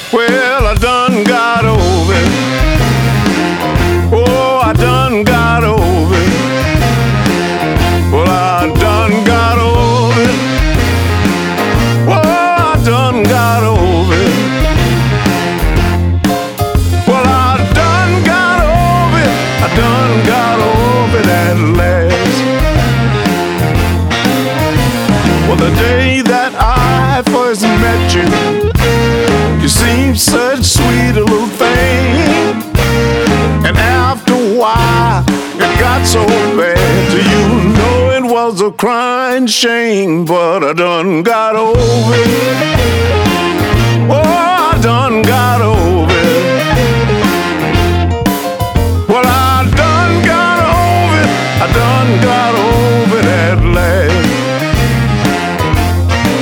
Well, I done got over it. Oh, I done got over it. Well, I done got over it. Oh, I done got over it. Well, I done got over it. I done got over it at last. Well, the day that I first met you, you seemed such sweet little thing. And after a while, it got so bad to you know it was a crying shame. But I done got over it.